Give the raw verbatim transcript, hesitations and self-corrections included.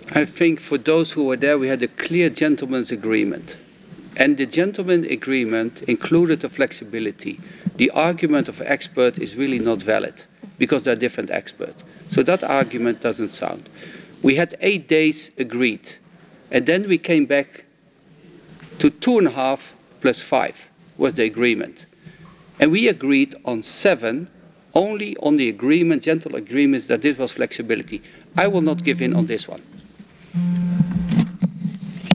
I think for those who were there, we had a clear gentleman's agreement. And the gentleman's agreement included the flexibility. The argument of expert is really not valid because there are different experts. So that argument doesn't sound. We had eight days agreed. And then we came back to two and a half plus five was the agreement. And we agreed on seven, only on the agreement, gentle agreements, that this was flexibility. I will not give in on this one.